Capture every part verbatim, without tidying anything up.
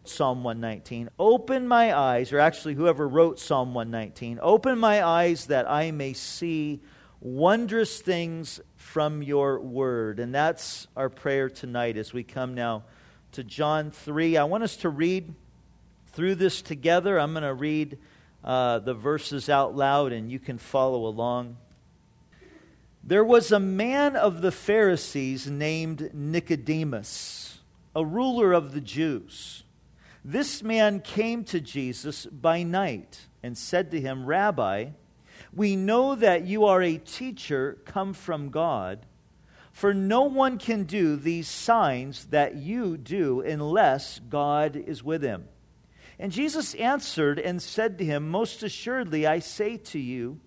Psalm one nineteen, open my eyes, or actually whoever wrote Psalm one nineteen, open my eyes that I may see wondrous things from your word. And that's our prayer tonight as we come now to John three. I want us to read through this together. I'm going to read uh, the verses out loud and you can follow along. There was a man of the Pharisees named Nicodemus, a ruler of the Jews. This man came to Jesus by night and said to him, Rabbi, we know that you are a teacher come from God, for no one can do these signs that you do unless God is with him. And Jesus answered and said to him, most assuredly I say to you,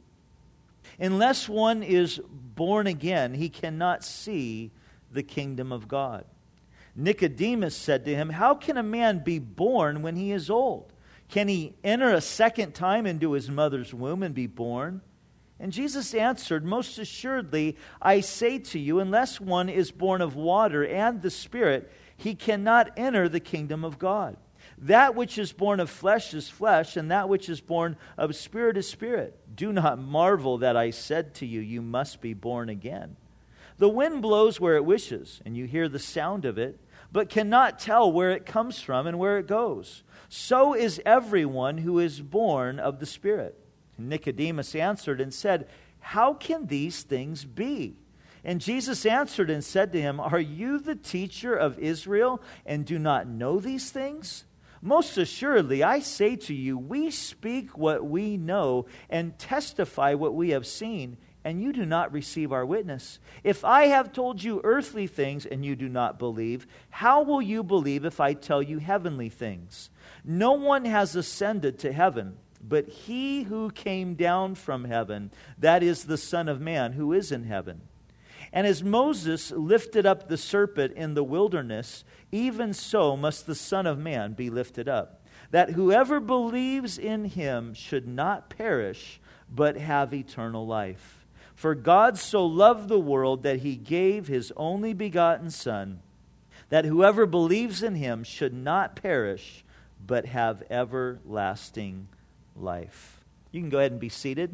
unless one is born again, he cannot see the kingdom of God. Nicodemus said to him, how can a man be born when he is old? Can he enter a second time into his mother's womb and be born? And Jesus answered, most assuredly, I say to you, unless one is born of water and the Spirit, he cannot enter the kingdom of God. That which is born of flesh is flesh, and that which is born of spirit is spirit. Do not marvel that I said to you, you must be born again. The wind blows where it wishes, and you hear the sound of it, but cannot tell where it comes from and where it goes. So is everyone who is born of the Spirit. Nicodemus answered and said, how can these things be? And Jesus answered and said to him, are you the teacher of Israel and do not know these things? Most assuredly, I say to you, we speak what we know and testify what we have seen, and you do not receive our witness. If I have told you earthly things and you do not believe, how will you believe if I tell you heavenly things? No one has ascended to heaven, but he who came down from heaven, that is the Son of Man who is in heaven. And as Moses lifted up the serpent in the wilderness, even so must the Son of Man be lifted up, that whoever believes in him should not perish, but have eternal life. For God so loved the world that he gave his only begotten Son, that whoever believes in him should not perish, but have everlasting life. You can go ahead and be seated.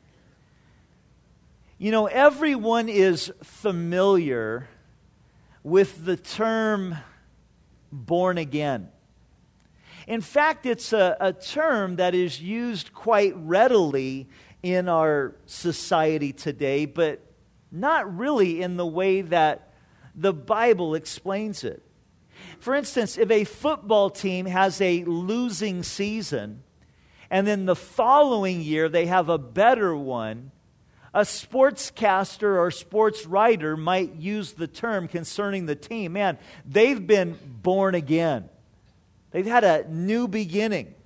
You know, everyone is familiar with the term born again. In fact, it's a, a term that is used quite readily in our society today, but not really in the way that the Bible explains it. For instance, if a football team has a losing season, and then the following year they have a better one, a sportscaster or sports writer might use the term concerning the team, man, they've been born again. They've had a new beginning.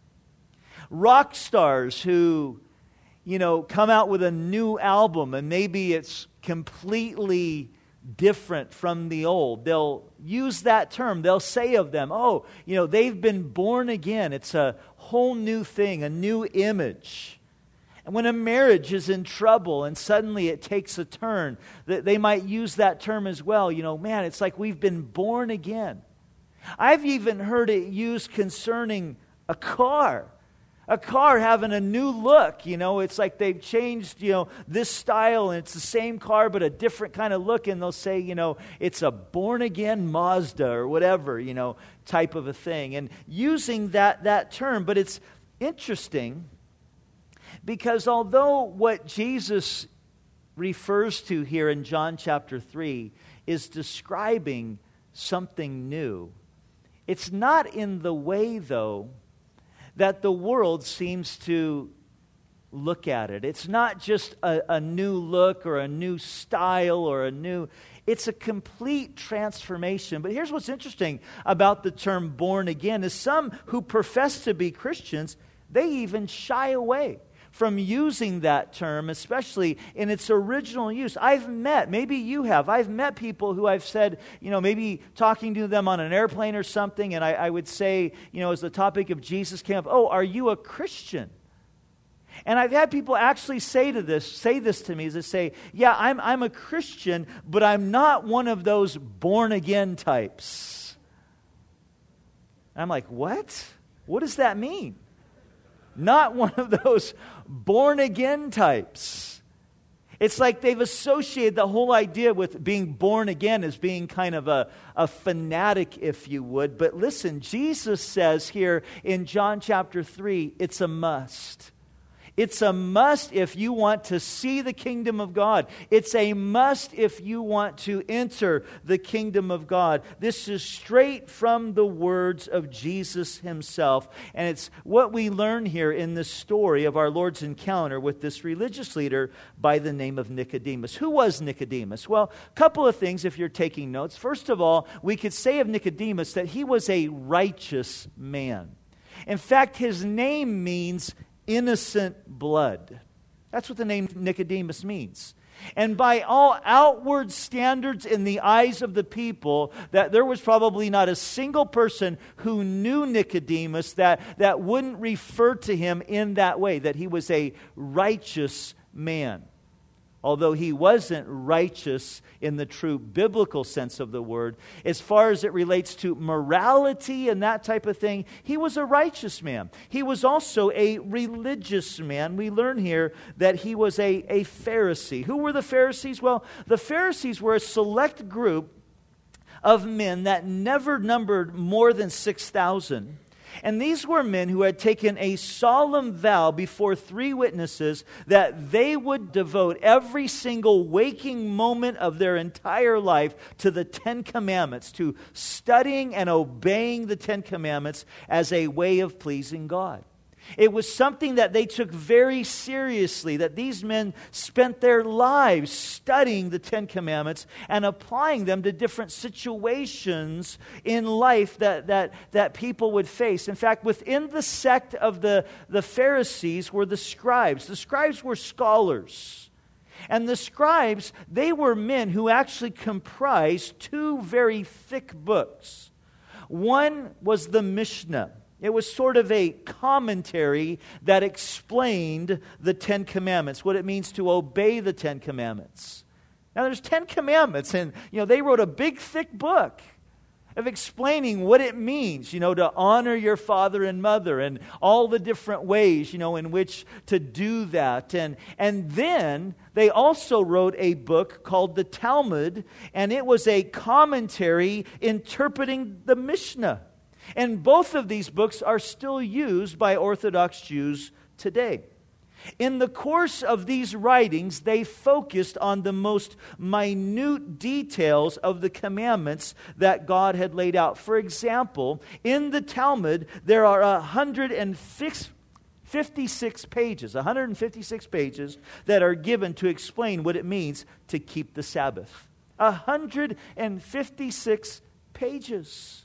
Rock stars who, you know, come out with a new album and maybe it's completely different from the old. They'll use that term. They'll say of them, oh, you know, they've been born again. It's a whole new thing, a new image. And when a marriage is in trouble and suddenly it takes a turn, they might use that term as well. You know, man, it's like we've been born again. I've even heard it used concerning a car. A car having a new look, you know, it's like they've changed, you know, this style and it's the same car but a different kind of look, and they'll say, you know, it's a born-again Mazda or whatever, you know, type of a thing. And using that, that term, but it's interesting because although what Jesus refers to here in John chapter three is describing something new, it's not in the way, though, that the world seems to look at it. It's not just a, a new look or a new style or a new... It's a complete transformation. But here's what's interesting about the term born again is some who profess to be Christians, they even shy away from using that term, especially in its original use. I've met, maybe you have, I've met people who I've said, you know, maybe talking to them on an airplane or something, and I, I would say, you know, as the topic of Jesus came up, oh, are you a Christian? And I've had people actually say to this, say this to me, as they say, yeah, I'm I'm a Christian, but I'm not one of those born-again types. And I'm like, what? What does that mean? Not one of those born-again types. It's like they've associated the whole idea with being born again as being kind of a, a fanatic, if you would. But listen, Jesus says here in John chapter three, it's a must. It's a must if you want to see the kingdom of God. It's a must if you want to enter the kingdom of God. This is straight from the words of Jesus himself. And it's what we learn here in this story of our Lord's encounter with this religious leader by the name of Nicodemus. Who was Nicodemus? Well, a couple of things if you're taking notes. First of all, we could say of Nicodemus that he was a righteous man. In fact, his name means innocent blood. That's what the name Nicodemus means. And by all outward standards in the eyes of the people, that there was probably not a single person who knew Nicodemus that, that wouldn't refer to him in that way, that he was a righteous man. Although he wasn't righteous in the true biblical sense of the word, as far as it relates to morality and that type of thing, he was a righteous man. He was also a religious man. We learn here that he was a, a Pharisee. Who were the Pharisees? Well, the Pharisees were a select group of men that never numbered more than six thousand. And these were men who had taken a solemn vow before three witnesses that they would devote every single waking moment of their entire life to the Ten Commandments, to studying and obeying the Ten Commandments as a way of pleasing God. It was something that they took very seriously, that these men spent their lives studying the Ten Commandments and applying them to different situations in life that, that, that people would face. In fact, within the sect of the, the Pharisees were the scribes. The scribes were scholars. And the scribes, they were men who actually comprised two very thick books. One was the Mishnah. It was sort of a commentary that explained the Ten Commandments, what it means to obey the Ten Commandments. Now, there's Ten Commandments, and you know they wrote a big, thick book of explaining what it means, you know, to honor your father and mother, and all the different ways, you know, in which to do that. And and then they also wrote a book called the Talmud, and it was a commentary interpreting the Mishnah. And both of these books are still used by Orthodox Jews today. In the course of these writings, they focused on the most minute details of the commandments that God had laid out. For example, in the Talmud, there are one hundred fifty-six pages, one hundred fifty-six pages that are given to explain what it means to keep the Sabbath. one hundred fifty-six pages.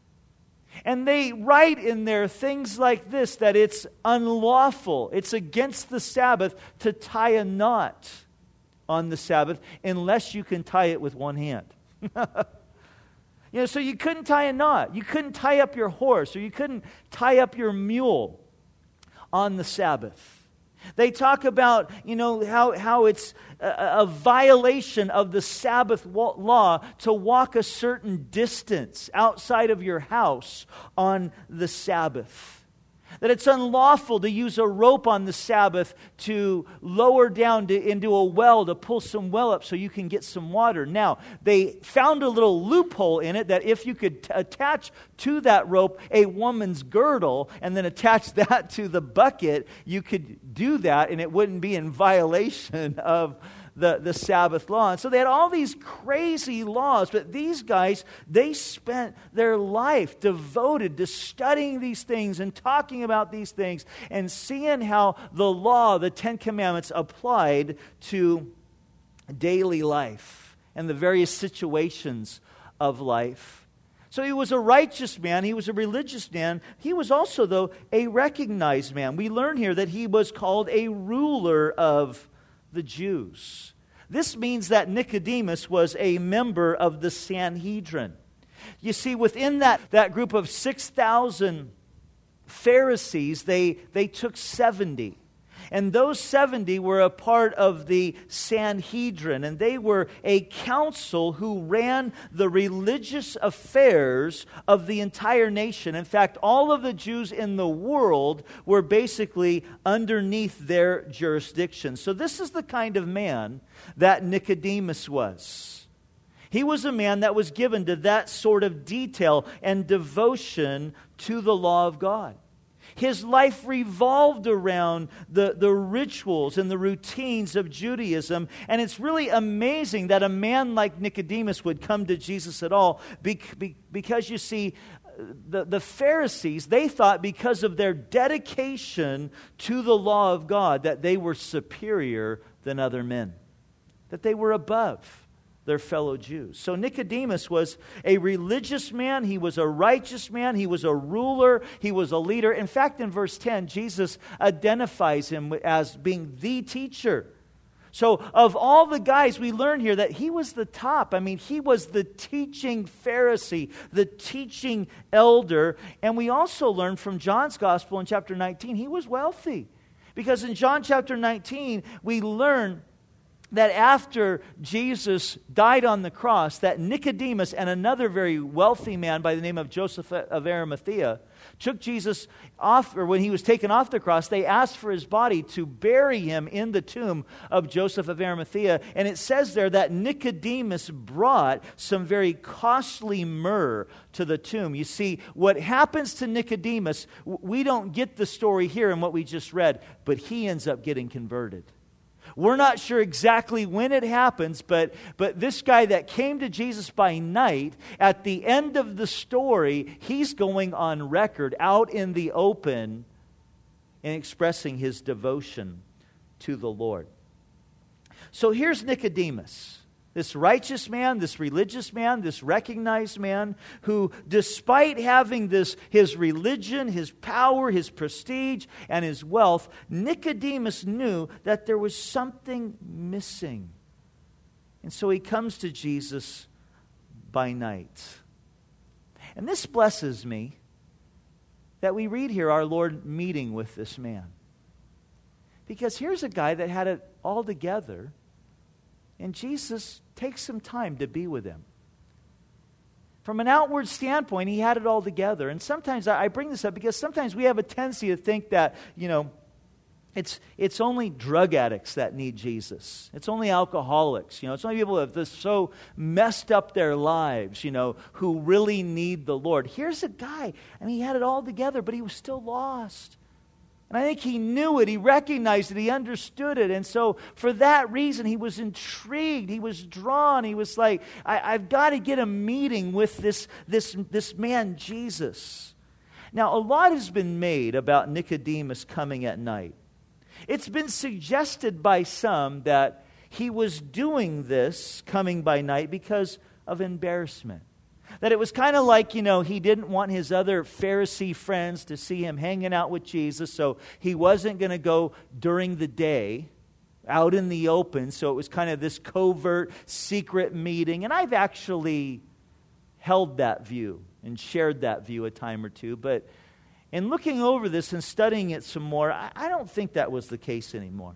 And they write in there things like this, that it's unlawful, it's against the Sabbath to tie a knot on the Sabbath unless you can tie it with one hand. You know, so you couldn't tie a knot. You couldn't tie up your horse, or you couldn't tie up your mule on the Sabbath. They talk about, you know, how, how it's a, a violation of the Sabbath law to walk a certain distance outside of your house on the Sabbath. That it's unlawful to use a rope on the Sabbath to lower down to, into a well to pull some well up so you can get some water. Now, they found a little loophole in it that if you could t- attach to that rope a woman's girdle and then attach that to the bucket, you could do that and it wouldn't be in violation of The, the Sabbath law. And so they had all these crazy laws, but these guys, they spent their life devoted to studying these things and talking about these things and seeing how the law, the Ten Commandments, applied to daily life and the various situations of life. So he was a righteous man. He was a religious man. He was also, though, a recognized man. We learn here that he was called a ruler of the Jews. This means that Nicodemus was a member of the Sanhedrin. You see, within that, that group of six thousand Pharisees, they, they took seventy. And those seventy were a part of the Sanhedrin, and they were a council who ran the religious affairs of the entire nation. In fact, all of the Jews in the world were basically underneath their jurisdiction. So this is the kind of man that Nicodemus was. He was a man that was given to that sort of detail and devotion to the law of God. His life revolved around the, the rituals and the routines of Judaism. And it's really amazing that a man like Nicodemus would come to Jesus at all. Because, you see, the, the Pharisees, they thought because of their dedication to the law of God that they were superior than other men, that they were above their fellow Jews. So Nicodemus was a religious man. He was a righteous man. He was a ruler. He was a leader. In fact, in verse ten, Jesus identifies him as being the teacher. So of all the guys, we learn here that he was the top. I mean, he was the teaching Pharisee, the teaching elder. And we also learn from John's Gospel in chapter nineteen, he was wealthy. Because in John chapter nineteen, we learn that after Jesus died on the cross, that Nicodemus and another very wealthy man by the name of Joseph of Arimathea took Jesus off, or when he was taken off the cross, they asked for his body to bury him in the tomb of Joseph of Arimathea. And it says there that Nicodemus brought some very costly myrrh to the tomb. You see, what happens to Nicodemus, we don't get the story here in what we just read, but he ends up getting converted. We're not sure exactly when it happens, but, but this guy that came to Jesus by night, at the end of the story, he's going on record out in the open and expressing his devotion to the Lord. So here's Nicodemus, this righteous man, this religious man, this recognized man who, despite having this, his religion, his power, his prestige, and his wealth, Nicodemus knew that there was something missing. And so he comes to Jesus by night. And this blesses me that we read here our Lord meeting with this man. Because here's a guy that had it all together, and Jesus takes some time to be with him. From an outward standpoint, he had it all together. And sometimes I bring this up because sometimes we have a tendency to think that, you know, it's it's only drug addicts that need Jesus. It's only alcoholics. You know, it's only people that have so messed up their lives, you know, who really need the Lord. Here's a guy, I mean, he had it all together, but he was still lost. And I think he knew it, he recognized it, he understood it. And so for that reason, he was intrigued, he was drawn. He was like, I, I've got to get a meeting with this, this, this man, Jesus. Now, a lot has been made about Nicodemus coming at night. It's been suggested by some that he was doing this, coming by night, because of embarrassment. That it was kind of like, you know, he didn't want his other Pharisee friends to see him hanging out with Jesus, so he wasn't going to go during the day out in the open. So it was kind of this covert, secret meeting. And I've actually held that view and shared that view a time or two. But in looking over this and studying it some more, I, I don't think that was the case anymore.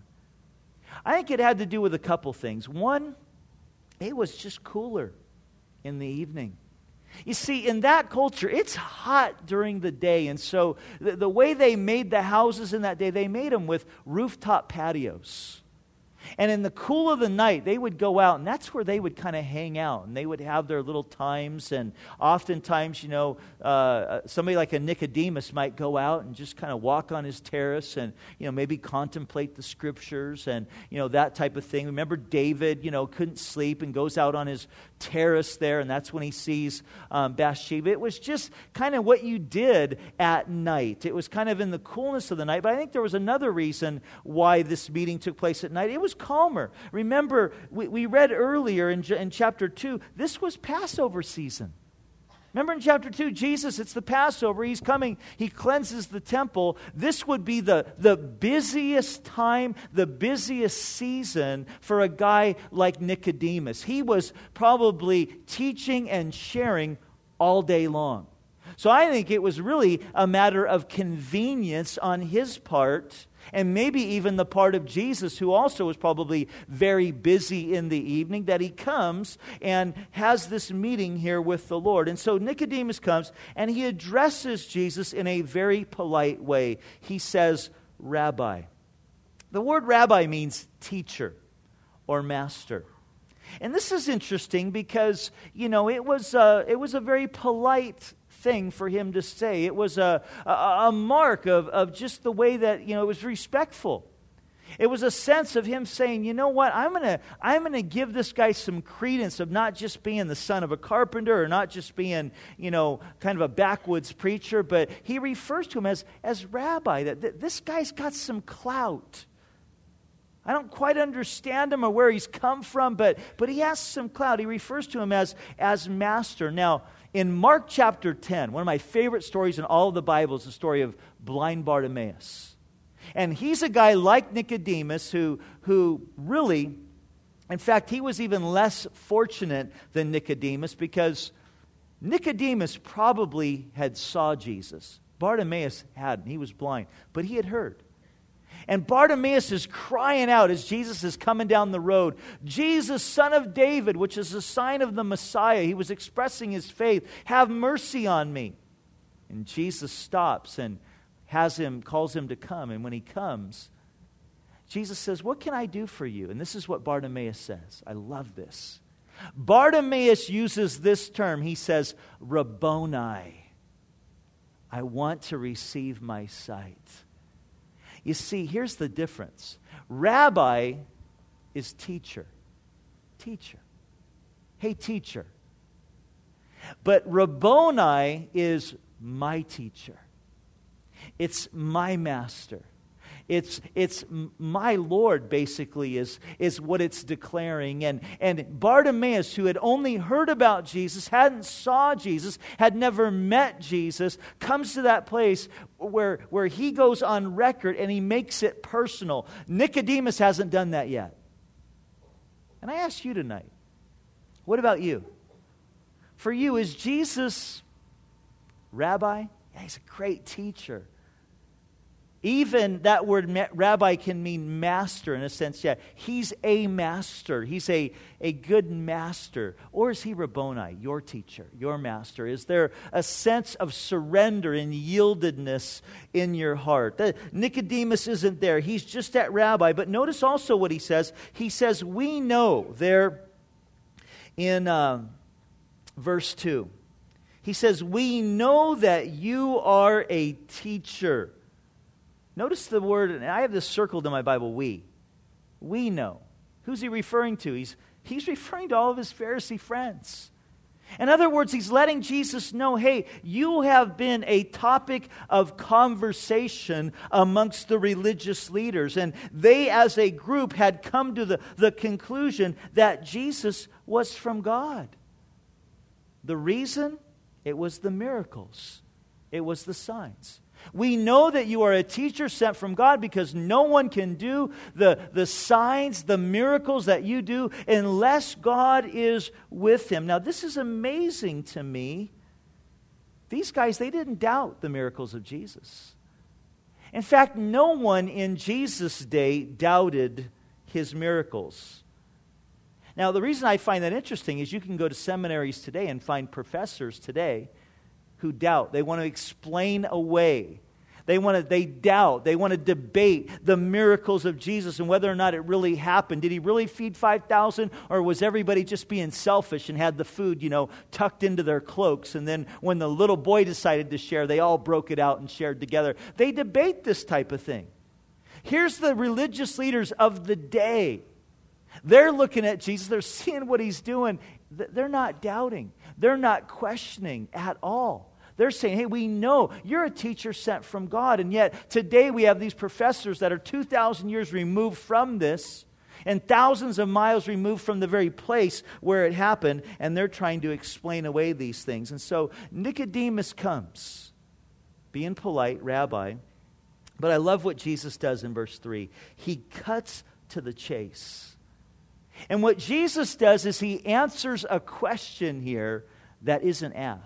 I think it had to do with a couple things. One, it was just cooler in the evening. You see, in that culture, it's hot during the day. And so the, the way they made the houses in that day, they made them with rooftop patios. And in the cool of the night, they would go out, and that's where they would kind of hang out. And they would have their little times. And oftentimes, you know, uh, somebody like a Nicodemus might go out and just kind of walk on his terrace and, you know, maybe contemplate the Scriptures and, you know, that type of thing. Remember David, you know, couldn't sleep and goes out on his terrace there, and that's when he sees um, Bathsheba. It was just kind of what you did at night. It was kind of in the coolness of the night. But I think there was another reason why this meeting took place at night. It was calmer. Remember, we, we read earlier in, in chapter two, this was Passover season. Remember in chapter two, Jesus, it's the Passover. He's coming. He cleanses the temple. This would be the, the busiest time, the busiest season for a guy like Nicodemus. He was probably teaching and sharing all day long. So I think it was really a matter of convenience on his part, and maybe even the part of Jesus, who also was probably very busy in the evening, that he comes and has this meeting here with the Lord. And so Nicodemus comes, and he addresses Jesus in a very polite way. He says, Rabbi. The word rabbi means teacher or master. And this is interesting because, you know, it was a, it was a very polite thing for him to say. It was a, a, a mark of, of just the way that, you know, it was respectful. It was a sense of him saying, you know what, I'm going to I'm going to give this guy some credence of not just being the son of a carpenter or not just being, you know, kind of a backwoods preacher, but he refers to him as, as rabbi, that, that this guy's got some clout. I don't quite understand him or where he's come from, but, but he has some clout. He refers to him as, as master. Now, in Mark chapter ten, one of my favorite stories in all of the Bible is the story of blind Bartimaeus. And he's a guy like Nicodemus who, who really, in fact, he was even less fortunate than Nicodemus because Nicodemus probably had saw Jesus. Bartimaeus hadn't. He was blind, but he had heard. And Bartimaeus is crying out as Jesus is coming down the road, Jesus, Son of David, which is a sign of the Messiah. He was expressing his faith. Have mercy on me. And Jesus stops and has him, calls him to come. And when he comes, Jesus says, what can I do for you? And this is what Bartimaeus says. I love this. Bartimaeus uses this term. He says, Rabboni. I want to receive my sight. You see, here's the difference. Rabbi is teacher. Teacher. Hey, teacher. But Rabboni is my teacher. It's my master. It's it's my Lord, basically, is, is what it's declaring. And, and Bartimaeus, who had only heard about Jesus, hadn't saw Jesus, had never met Jesus, comes to that place where, where he goes on record and he makes it personal. Nicodemus hasn't done that yet. And I ask you tonight, what about you? For you, is Jesus rabbi? Yeah, he's a great teacher. Even that word ma- rabbi can mean master in a sense. Yeah, he's a master. He's a, a good master. Or is he Rabboni, your teacher, your master? Is there a sense of surrender and yieldedness in your heart? The, Nicodemus isn't there. He's just at rabbi. But notice also what he says. He says, we know there in uh, verse two. He says, we know that you are a teacher. Notice the word, and I have this circled in my Bible, we. We know. Who's he referring to? He's, he's referring to all of his Pharisee friends. In other words, he's letting Jesus know, hey, you have been a topic of conversation amongst the religious leaders. And they, as a group, had come to the, the conclusion that Jesus was from God. The reason? It was the miracles. It was the signs. We know that you are a teacher sent from God because no one can do the, the signs, the miracles that you do unless God is with him. Now, this is amazing to me. These guys, they didn't doubt the miracles of Jesus. In fact, no one in Jesus' day doubted his miracles. Now, the reason I find that interesting is you can go to seminaries today and find professors today who doubt. They want to explain away. They want to, they doubt. They want to debate the miracles of Jesus and whether or not it really happened. Did he really feed five thousand, or was everybody just being selfish and had the food, you know, tucked into their cloaks? And then when the little boy decided to share, they all broke it out and shared together. They debate this type of thing. Here's the religious leaders of the day. They're looking at Jesus. They're seeing what he's doing. They're not doubting. They're not questioning at all. They're saying, hey, we know you're a teacher sent from God. And yet today we have these professors that are two thousand years removed from this and thousands of miles removed from the very place where it happened. And they're trying to explain away these things. And so Nicodemus comes, being polite, rabbi. But I love what Jesus does in verse three. He cuts to the chase. And what Jesus does is he answers a question here that isn't asked.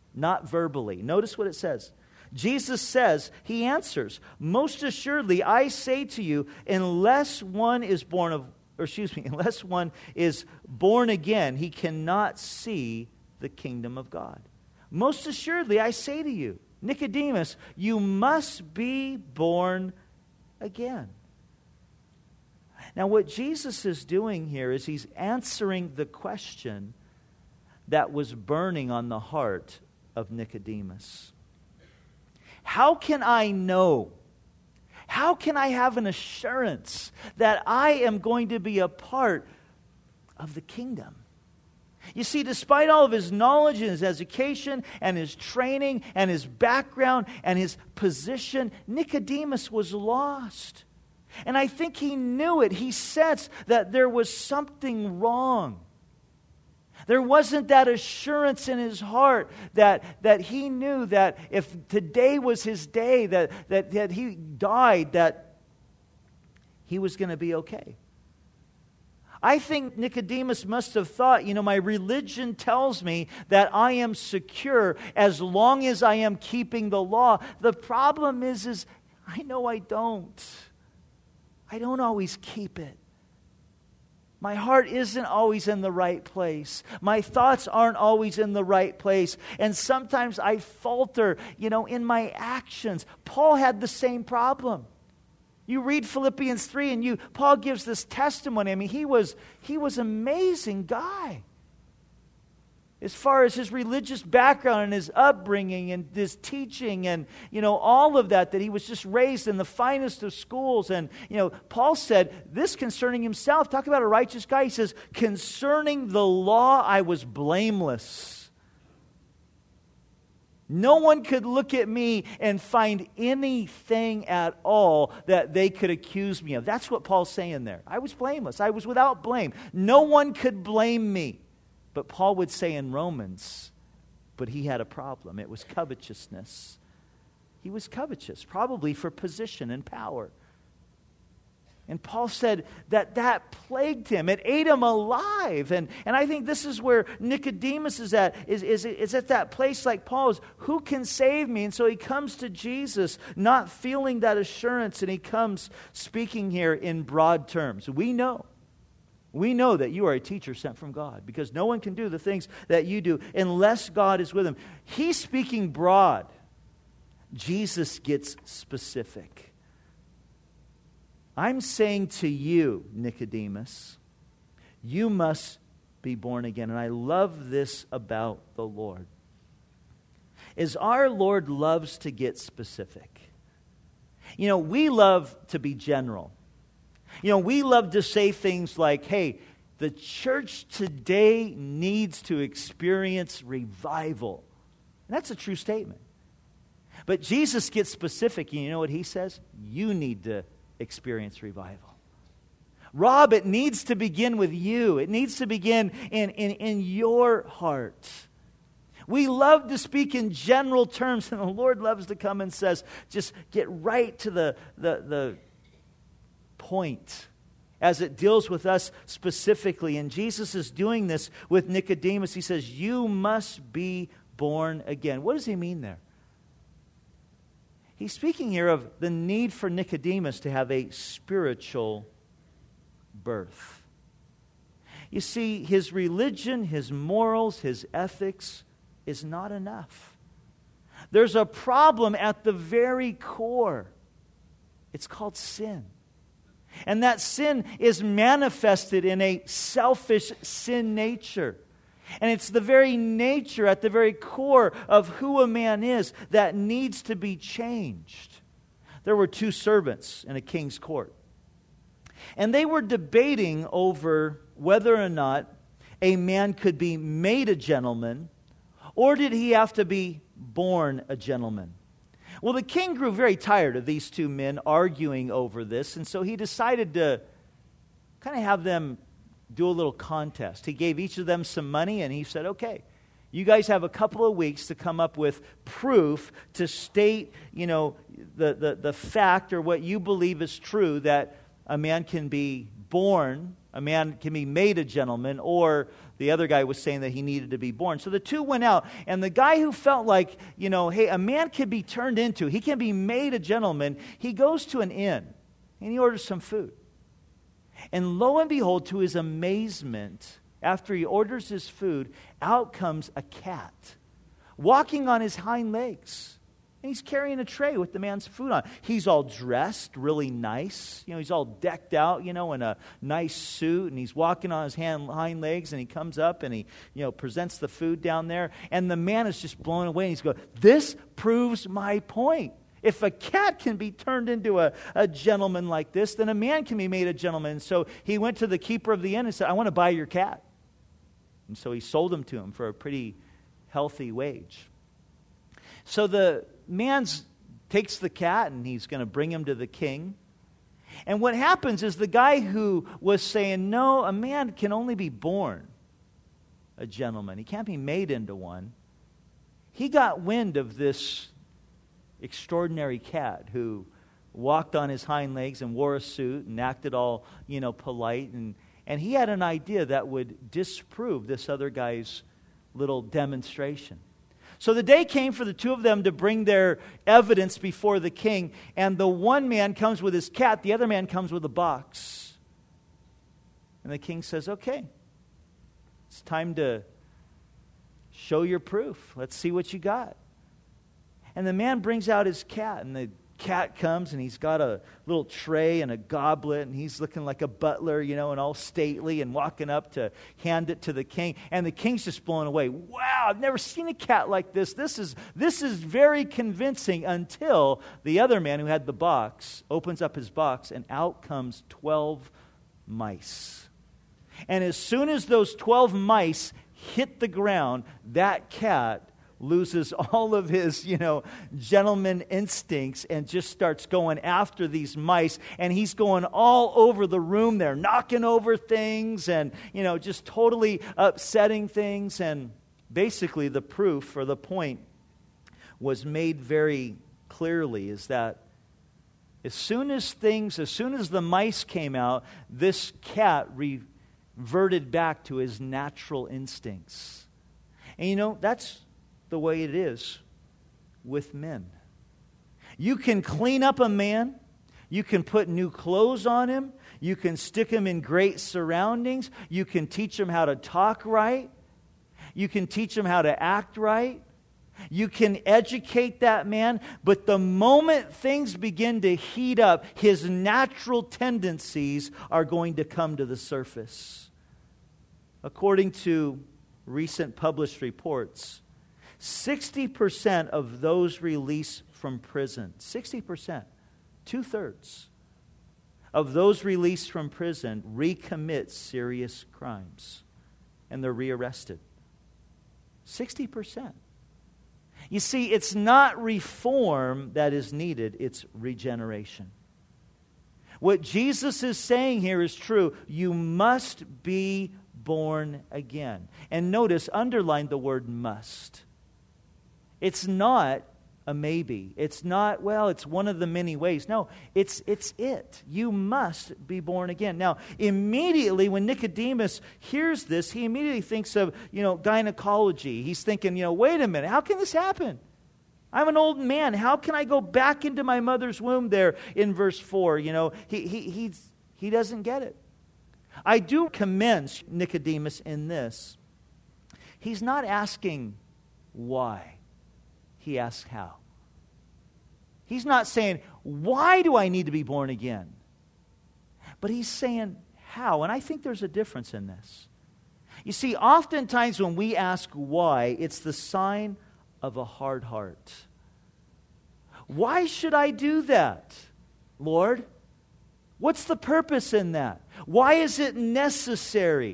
not verbally. Notice what it says. Jesus says, he answers, "Most assuredly, I say to you, unless one is born of, or excuse me, unless one is born again, he cannot see the kingdom of God." Most assuredly, I say to you, Nicodemus, you must be born again. Now, what Jesus is doing here is he's answering the question that was burning on the heart of Nicodemus. How can I know? How can I have an assurance that I am going to be a part of the kingdom? You see, despite all of his knowledge and his education and his training and his background and his position, Nicodemus was lost. And I think he knew it. He sensed that there was something wrong. There wasn't that assurance in his heart that, that he knew that if today was his day, that, that, that he died, that he was going to be okay. I think Nicodemus must have thought, you know, my religion tells me that I am secure as long as I am keeping the law. The problem is, is I know I don't. I don't always keep it. My heart isn't always in the right place. My thoughts aren't always in the right place. And sometimes I falter, you know, in my actions. Paul had the same problem. You read Philippians three and you Paul gives this testimony. I mean, he was he was an amazing guy. As far as his religious background and his upbringing and his teaching and, you know, all of that, that he was just raised in the finest of schools. And, you know, Paul said this concerning himself. Talk about a righteous guy. He says, concerning the law, I was blameless. No one could look at me and find anything at all that they could accuse me of. That's what Paul's saying there. I was blameless. I was without blame. No one could blame me. But Paul would say in Romans, but he had a problem. It was covetousness. He was covetous, probably for position and power. And Paul said that that plagued him. It ate him alive. And, and I think this is where Nicodemus is at, is, is, is at that place like Paul is, who can save me? And so he comes to Jesus, not feeling that assurance, and he comes speaking here in broad terms. We know. We know that you are a teacher sent from God because no one can do the things that you do unless God is with him. He's speaking broad. Jesus gets specific. I'm saying to you, Nicodemus, you must be born again. And I love this about the Lord. Is our Lord loves to get specific. You know, we love to be general. You know, we love to say things like, hey, the church today needs to experience revival. And that's a true statement. But Jesus gets specific, and you know what he says? You need to experience revival. Rob, it needs to begin with you. It needs to begin in, in, in your heart. We love to speak in general terms, and the Lord loves to come and says, just get right to the the the point as it deals with us specifically. And Jesus is doing this with Nicodemus. He says, you must be born again. What does he mean there? He's speaking here of the need for Nicodemus to have a spiritual birth. You see, his religion, his morals, his ethics is not enough. There's a problem at the very core. It's called sin. And that sin is manifested in a selfish sin nature. And it's the very nature at the very core of who a man is that needs to be changed. There were two servants in a king's court. And they were debating over whether or not a man could be made a gentleman or did he have to be born a gentleman. Well, the king grew very tired of these two men arguing over this, and so he decided to kind of have them do a little contest. He gave each of them some money, and he said, okay, you guys have a couple of weeks to come up with proof to state, you know, the, the, the fact or what you believe is true that a man can be born, a man can be made a gentleman, or the other guy was saying that he needed to be born. So the two went out, and the guy who felt like, you know, hey, a man can be turned into, he can be made a gentleman, he goes to an inn, and he orders some food. And lo and behold, to his amazement, after he orders his food, out comes a cat, walking on his hind legs. And he's carrying a tray with the man's food on. He's all dressed really nice. You know, he's all decked out, you know, in a nice suit. And he's walking on his hand, hind legs. And he comes up and he, you know, presents the food down there. And the man is just blown away. And he's going, this proves my point. If a cat can be turned into a, a gentleman like this, then a man can be made a gentleman. So he went to the keeper of the inn and said, I want to buy your cat. And so he sold him to him for a pretty healthy wage. So the man takes the cat and he's going to bring him to the king. And what happens is the guy who was saying, no, a man can only be born a gentleman. He can't be made into one. He got wind of this extraordinary cat who walked on his hind legs and wore a suit and acted all, you know, polite. And, and he had an idea that would disprove this other guy's little demonstration. So the day came for the two of them to bring their evidence before the king, and the one man comes with his cat, the other man comes with a box. And the king says, okay, it's time to show your proof. Let's see what you got. And the man brings out his cat, and the cat comes, and he's got a little tray and a goblet, and he's looking like a butler, you know, and all stately and walking up to hand it to the king. And the king's just blown away. Wow, I've never seen a cat like this. This is this is very convincing, until the other man who had the box opens up his box, and out comes twelve mice. And as soon as those twelve mice hit the ground, that cat loses all of his, you know, gentleman instincts and just starts going after these mice. And he's going all over the room there, knocking over things and, you know, just totally upsetting things. And basically the proof or the point was made very clearly, is that as soon as things, as soon as the mice came out, this cat reverted back to his natural instincts. And you know, that's the way it is with men. You can clean up a man. You can put new clothes on him. You can stick him in great surroundings. You can teach him how to talk right. You can teach him how to act right. You can educate that man. But the moment things begin to heat up, his natural tendencies are going to come to the surface. According to recent published reports, sixty percent of those released from prison, sixty percent, two-thirds of those released from prison recommit serious crimes, and they're rearrested. sixty percent. You see, it's not reform that is needed, it's regeneration. What Jesus is saying here is true. You must be born again. And notice, underline the word must. It's not a maybe. It's not, well, it's one of the many ways. No, it's it's it. You must be born again. Now, immediately when Nicodemus hears this, he immediately thinks of, you know, gynecology. He's thinking, you know, wait a minute, how can this happen? I'm an old man. How can I go back into my mother's womb there in verse four? You know, he he he's, he doesn't get it. I do commend Nicodemus in this. He's not asking why. He asks how. He's not saying, why do I need to be born again? But he's saying, how? And I think there's a difference in this. You see, oftentimes when we ask why, it's the sign of a hard heart. Why should I do that, Lord? What's the purpose in that? Why is it necessary?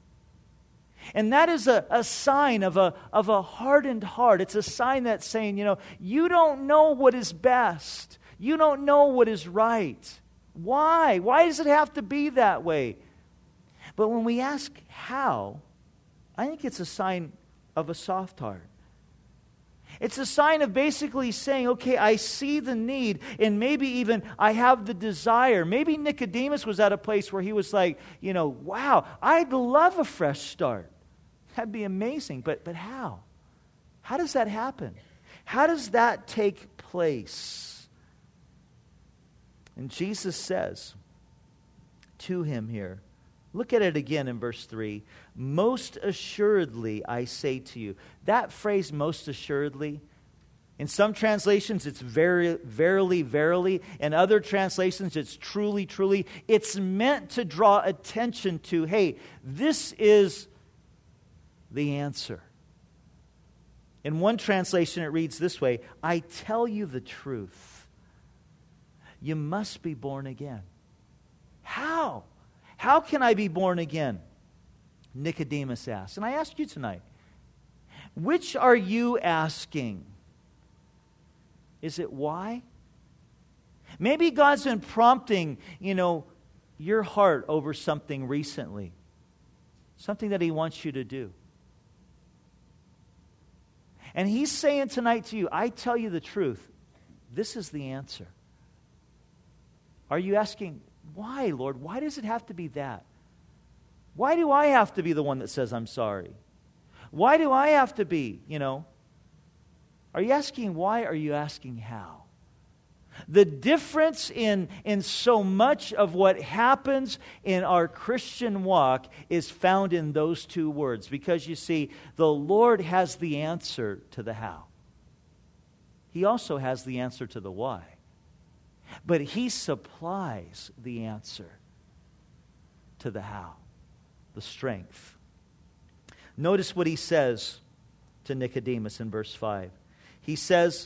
And that is a, a sign of a, of a hardened heart. It's a sign that's saying, you know, you don't know what is best. You don't know what is right. Why? Why does it have to be that way? But when we ask how, I think it's a sign of a soft heart. It's a sign of basically saying, okay, I see the need, and maybe even I have the desire. Maybe Nicodemus was at a place where he was like, you know, wow, I'd love a fresh start. That'd be amazing. But but how? How does that happen? How does that take place? And Jesus says to him here, look at it again in verse three. Most assuredly, I say to you. That phrase, most assuredly, in some translations, it's very, verily, verily. In other translations, it's truly, truly. It's meant to draw attention to, hey, this is the answer. In one translation, it reads this way, I tell you the truth. You must be born again. How? How can I be born again? Nicodemus asked. And I ask you tonight, which are you asking? Is it why? Maybe God's been prompting, you know, your heart over something recently. Something that He wants you to do. And He's saying tonight to you, I tell you the truth. This is the answer. Are you asking, why, Lord? Why does it have to be that? Why do I have to be the one that says I'm sorry? Why do I have to be, you know? Are you asking why? Or are you asking how? The difference in, in so much of what happens in our Christian walk is found in those two words. Because you see, the Lord has the answer to the how. He also has the answer to the why. But He supplies the answer to the how, the strength. Notice what He says to Nicodemus in verse five. He says,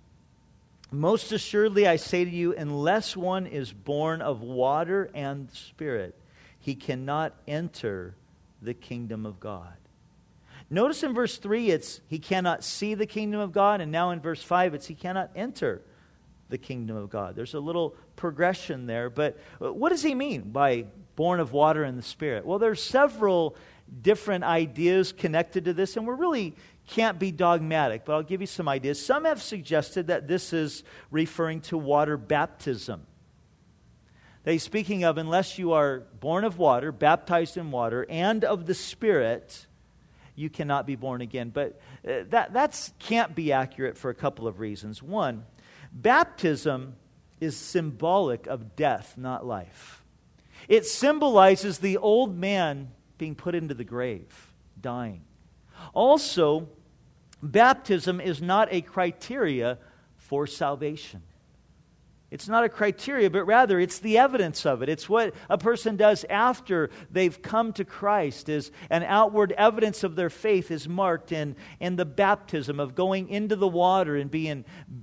most assuredly I say to you, unless one is born of water and Spirit, he cannot enter the kingdom of God. Notice in verse three, it's he cannot see the kingdom of God, and now in verse five, it's he cannot enter the kingdom of God. There's a little progression there, but what does he mean by born of water and the Spirit? Well, there's several different ideas connected to this, and we really can't be dogmatic, but I'll give you some ideas. Some have suggested that this is referring to water baptism. That he's speaking of, unless you are born of water, baptized in water, and of the Spirit, you cannot be born again. But uh, that that's can't be accurate for a couple of reasons. One, baptism is symbolic of death, not life. It symbolizes the old man being put into the grave, dying. Also, baptism is not a criteria for salvation. It's not a criteria, but rather it's the evidence of it. It's what a person does after they've come to Christ. Is an outward evidence of their faith is marked in, in the baptism of going into the water and being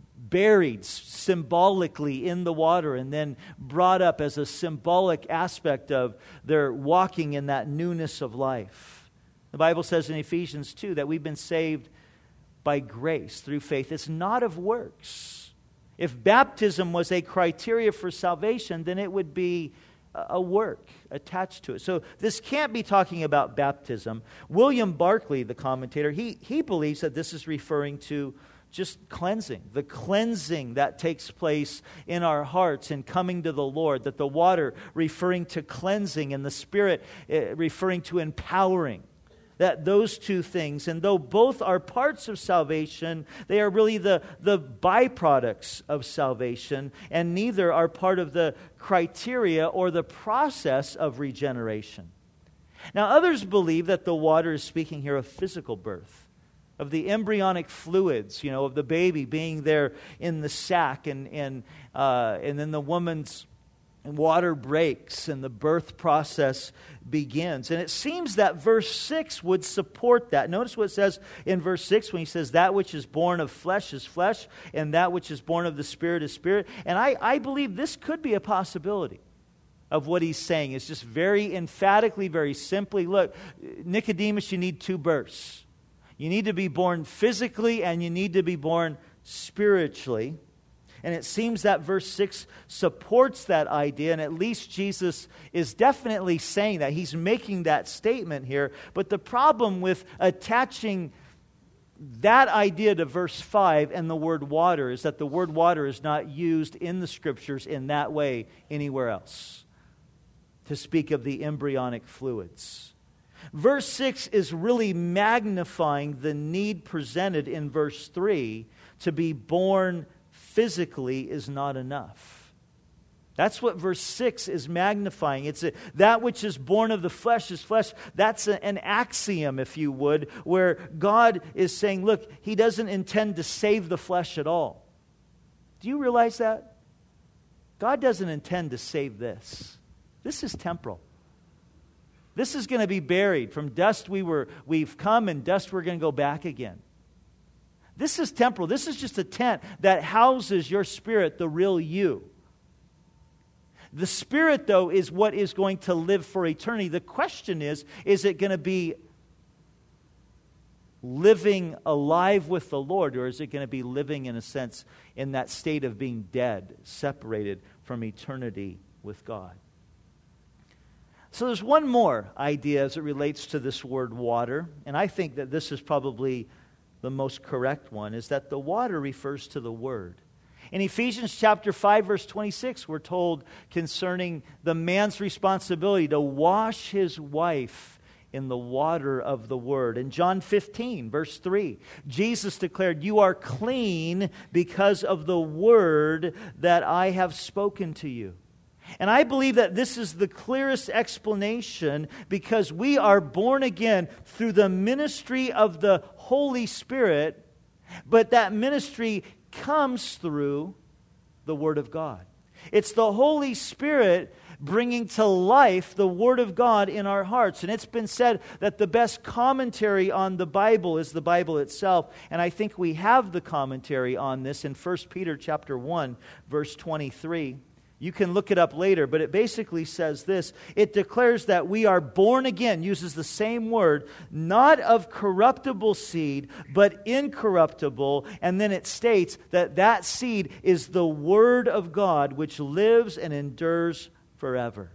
buried symbolically in the water and then brought up as a symbolic aspect of their walking in that newness of life. The Bible says in Ephesians two that we've been saved by grace through faith. It's not of works. If baptism was a criteria for salvation, then it would be a work attached to it. So this can't be talking about baptism. William Barclay, the commentator, he, he believes that this is referring to just cleansing, the cleansing that takes place in our hearts in coming to the Lord, that the water referring to cleansing and the Spirit uh, referring to empowering. That those two things, and though both are parts of salvation, they are really the, the byproducts of salvation, and neither are part of the criteria or the process of regeneration. Now, others believe that the water is speaking here of physical birth, of the embryonic fluids, you know, of the baby being there in the sac, and and uh, and then the woman's water breaks and the birth process begins. And it seems that verse six would support that. Notice what it says in verse six when he says, that which is born of flesh is flesh, and that which is born of the Spirit is spirit. And I, I believe this could be a possibility of what he's saying. It's just very emphatically, very simply, look, Nicodemus, you need two births. You need to be born physically and you need to be born spiritually. And it seems that verse six supports that idea, and at least Jesus is definitely saying that. He's making that statement here. But the problem with attaching that idea to verse five and the word water is that the word water is not used in the Scriptures in that way anywhere else to speak of the embryonic fluids. Verse six is really magnifying the need presented in verse three. To be born physically is not enough. That's what verse six is magnifying. It's a, that which is born of the flesh is flesh. That's a, an axiom, if you would, where God is saying, look, He doesn't intend to save the flesh at all. Do you realize that? God doesn't intend to save this. This is temporal. This is going to be buried. From dust we were, we've come, and dust we're going to go back again. This is temporal. This is just a tent that houses your spirit, the real you. The Spirit, though, is what is going to live for eternity. The question is, is it going to be living alive with the Lord, or is it going to be living, in a sense, in that state of being dead, separated from eternity with God? So there's one more idea as it relates to this word water, and I think that this is probably the most correct one, is that the water refers to the Word. In Ephesians chapter five, verse twenty-six, we're told concerning the man's responsibility to wash his wife in the water of the Word. In John fifteen, verse three, Jesus declared, "You are clean because of the Word that I have spoken to you." And I believe that this is the clearest explanation, because we are born again through the ministry of the Holy Spirit, but that ministry comes through the Word of God. It's the Holy Spirit bringing to life the Word of God in our hearts. And it's been said that the best commentary on the Bible is the Bible itself. And I think we have the commentary on this in First Peter chapter one, verse twenty-three. You can look it up later, but it basically says this. It declares that we are born again, uses the same word, not of corruptible seed, but incorruptible. And then it states that that seed is the Word of God, which lives and endures forever.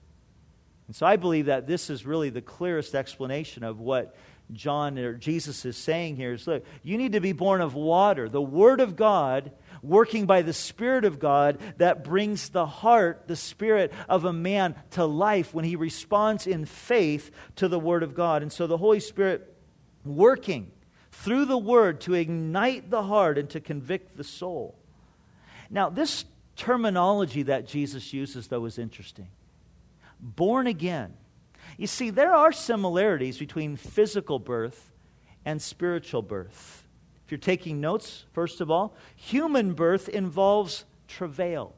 And so I believe that this is really the clearest explanation of what John or Jesus is saying here. Is, look, you need to be born of water, the Word of God, working by the Spirit of God that brings the heart, the spirit of a man to life when he responds in faith to the Word of God. And so the Holy Spirit working through the Word to ignite the heart and to convict the soul. Now, this terminology that Jesus uses, though, is interesting. Born again. You see, there are similarities between physical birth and spiritual birth. If you're taking notes, first of all, human birth involves travail.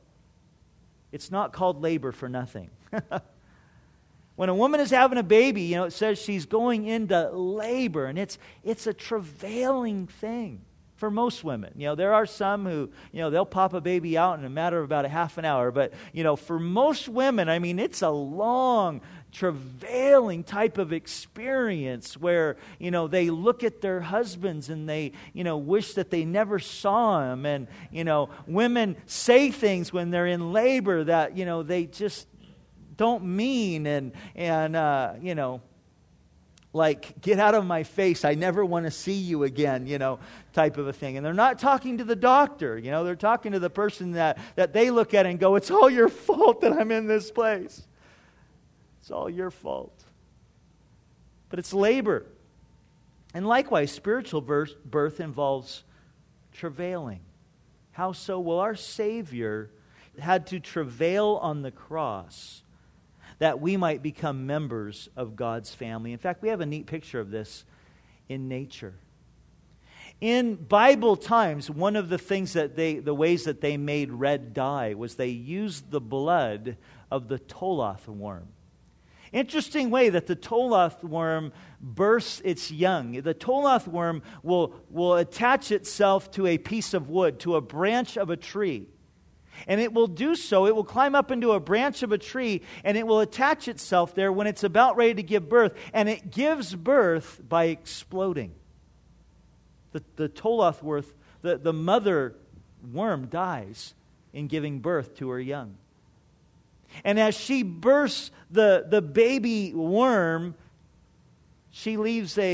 It's not called labor for nothing. When a woman is having a baby, you know, it says she's going into labor, and it's it's a travailing thing for most women. You know, there are some who, you know, they'll pop a baby out in a matter of about a half an hour, but, you know, for most women, I mean, it's a long, travailing type of experience where, you know, they look at their husbands and they, you know, wish that they never saw him. And, you know, women say things when they're in labor that, you know, they just don't mean, and, and uh, you know, like, get out of my face, I never want to see you again, you know, type of a thing. And they're not talking to the doctor, you know, they're talking to the person that, that they look at and go, it's all your fault that I'm in this place. It's all your fault. But it's labor. And likewise, spiritual birth, birth involves travailing. How so? Well, our Savior had to travail on the cross that we might become members of God's family. In fact, we have a neat picture of this in nature. In Bible times, one of the things that they, the ways that they made red dye was they used the blood of the toloth worm. Interesting way that the toloth worm bursts its young. The toloth worm will, will attach itself to a piece of wood, to a branch of a tree. And it will do so, it will climb up into a branch of a tree, and it will attach itself there when it's about ready to give birth. And it gives birth by exploding. The, the toloth worm, the, the mother worm dies in giving birth to her young. And as she bursts the, the baby worm, she leaves a,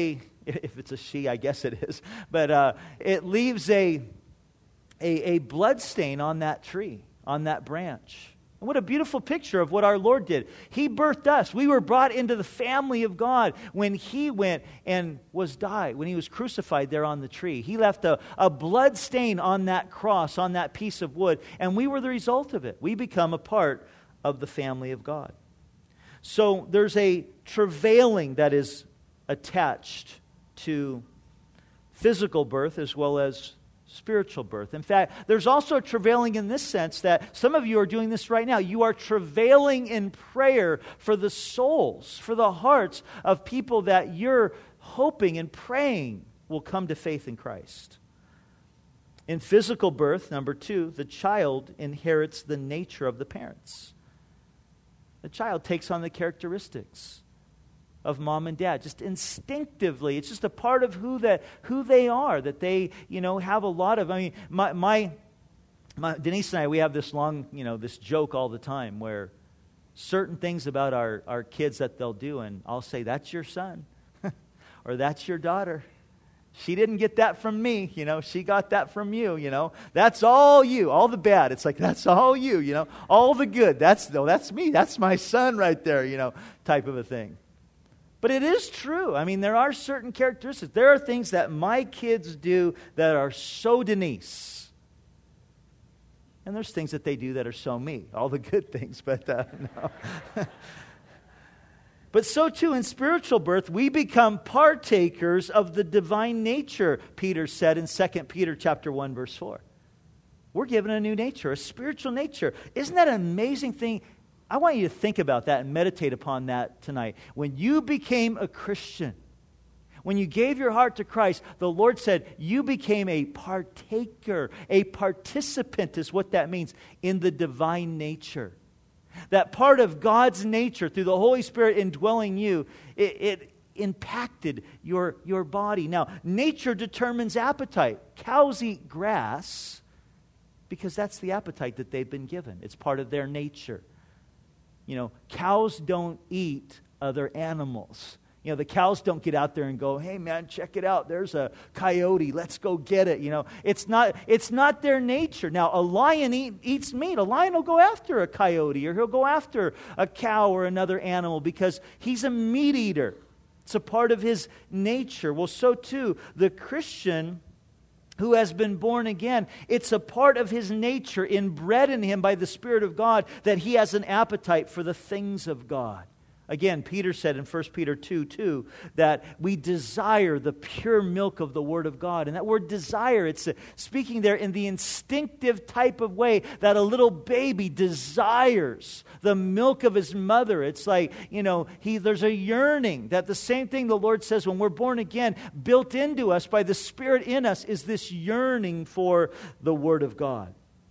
If it's a she, I guess it is. But uh, it leaves a, a, a blood stain on that tree, on that branch. And what a beautiful picture of what our Lord did. He birthed us. We were brought into the family of God when He went and was died, when He was crucified there on the tree. He left a, a blood stain on that cross, on that piece of wood, and we were the result of it. We become a part of the family of God. So there's a travailing that is attached to physical birth as well as spiritual birth. In fact, there's also travailing in this sense that some of you are doing this right now. You are travailing in prayer for the souls, for the hearts of people that you're hoping and praying will come to faith in Christ. In physical birth, number two, the child inherits the nature of the parents. The child takes on the characteristics of mom and dad, just instinctively. It's just a part of who that who they are, that they, you know, have a lot of. I mean, my my, my Denise and I, we have this long, you know, this joke all the time where certain things about our, our kids that they'll do, and I'll say, that's your son, or that's your daughter. She didn't get that from me, you know, she got that from you, you know. That's all you, all the bad. It's like, that's all you, you know. All the good, that's, no, that's me, that's my son right there, you know, type of a thing. But it is true. I mean, there are certain characteristics. There are things that my kids do that are so Denise. And there's things that they do that are so me. All the good things, but uh, no. But so too in spiritual birth, we become partakers of the divine nature, Peter said in Second Peter chapter one, verse four. We're given a new nature, a spiritual nature. Isn't that an amazing thing? I want you to think about that and meditate upon that tonight. When you became a Christian, when you gave your heart to Christ, the Lord said you became a partaker, a participant is what that means, in the divine nature. That part of God's nature through the Holy Spirit indwelling you, it, it impacted your, your body. Now, nature determines appetite. Cows eat grass because that's the appetite that they've been given. It's part of their nature. You know, cows don't eat other animals. You know, the cows don't get out there and go, hey man, check it out. There's a coyote. Let's go get it. You know, it's not it's not their nature. Now, a lion eat, eats meat. A lion will go after a coyote or he'll go after a cow or another animal because he's a meat eater. It's a part of his nature. Well, so too, the Christian who has been born again, it's a part of his nature, inbred in him by the Spirit of God, that he has an appetite for the things of God. Again, Peter said in First Peter two two that we desire the pure milk of the Word of God. And that word desire, it's speaking there in the instinctive type of way that a little baby desires the milk of his mother. It's like, you know, he there's a yearning. That the same thing the Lord says when we're born again, built into us by the Spirit in us, is this yearning for the Word of God.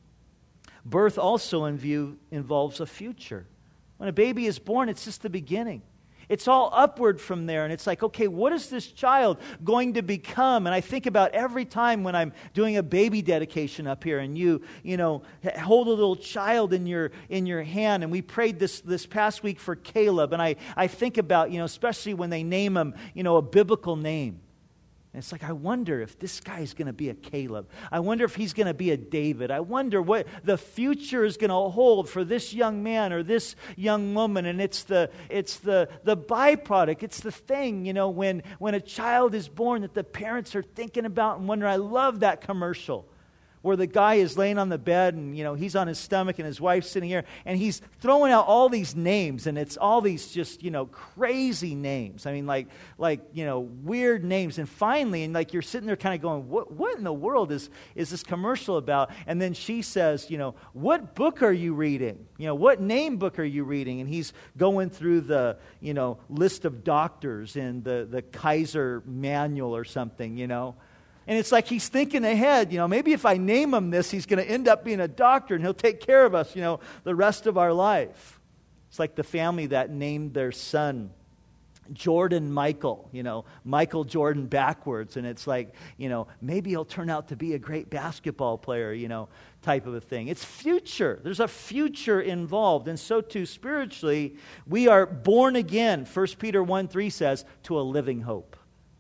Birth also in view involves a future. When a baby is born, it's just the beginning. It's all upward from there. And it's like, okay, what is this child going to become? And I think about every time when I'm doing a baby dedication up here and you, you know, hold a little child in your in your hand. And we prayed this this past week for Caleb. And I, I think about, you know, especially when they name him, you know, a biblical name. And it's like, I wonder if this guy is going to be a Caleb. I wonder if he's going to be a David. I wonder what the future is going to hold for this young man or this young woman. And it's the it's the the byproduct. It's the thing, you know, when, when a child is born that the parents are thinking about and wondering. I love that commercial where the guy is laying on the bed and, you know, he's on his stomach and his wife's sitting here and he's throwing out all these names, and it's all these just, you know, crazy names. I mean, like, like you know, weird names. And finally, and like you're sitting there kind of going, what what in the world is, is this commercial about? And then she says, you know, what book are you reading? You know, what name book are you reading? And he's going through the, you know, list of doctors in the, the Kaiser manual or something, you know. And it's like he's thinking ahead, you know, maybe if I name him this, he's going to end up being a doctor and he'll take care of us, you know, the rest of our life. It's like the family that named their son Jordan Michael, you know, Michael Jordan backwards. And it's like, you know, maybe he'll turn out to be a great basketball player, you know, type of a thing. It's future. There's a future involved. And so too spiritually, we are born again, First Peter one three says, to a living hope.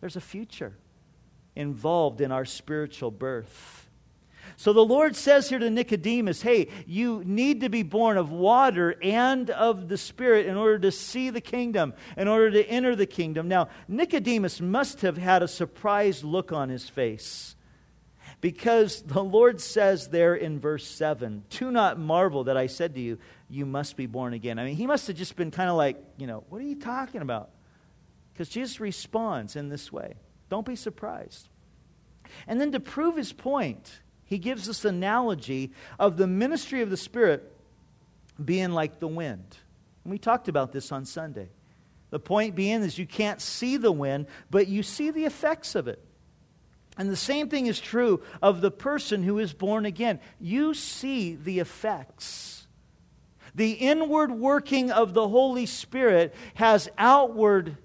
There's a future involved in our spiritual birth. So the Lord says here to Nicodemus, hey, you need to be born of water and of the Spirit in order to see the kingdom, in order to enter the kingdom. Now, Nicodemus must have had a surprised look on his face, because the Lord says there in verse seven, do not marvel that I said to you, you must be born again. I mean, he must have just been kind of like, you know, what are you talking about? Because Jesus responds in this way. Don't be surprised. And then to prove his point, he gives this analogy of the ministry of the Spirit being like the wind. And we talked about this on Sunday. The point being is you can't see the wind, but you see the effects of it. And the same thing is true of the person who is born again. You see the effects. The inward working of the Holy Spirit has outward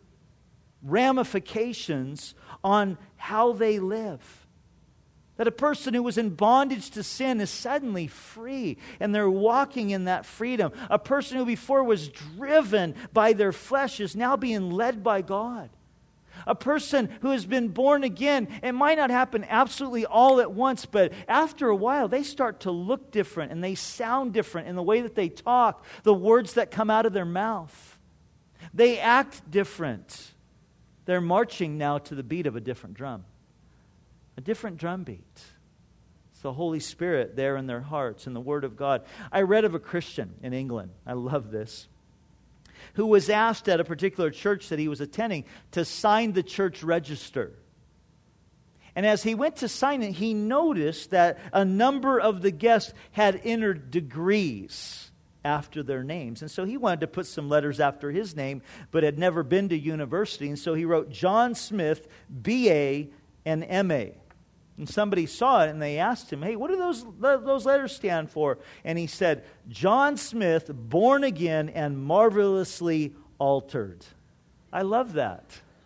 ramifications on how they live. That a person who was in bondage to sin is suddenly free, and they're walking in that freedom. A person who before was driven by their flesh is now being led by God. A person who has been born again, it might not happen absolutely all at once, but after a while they start to look different and they sound different in the way that they talk, the words that come out of their mouth. They act different. They're marching now to the beat of a different drum. A different drum beat. It's the Holy Spirit there in their hearts and the Word of God. I read of a Christian in England, I love this, who was asked at a particular church that he was attending to sign the church register. And as he went to sign it, he noticed that a number of the guests had entered degrees after their names. And so he wanted to put some letters after his name, but had never been to university. And so he wrote John Smith, B A and M A. And somebody saw it and they asked him, hey, what do those, those letters stand for? And he said, John Smith, born again and marvelously altered. I love that.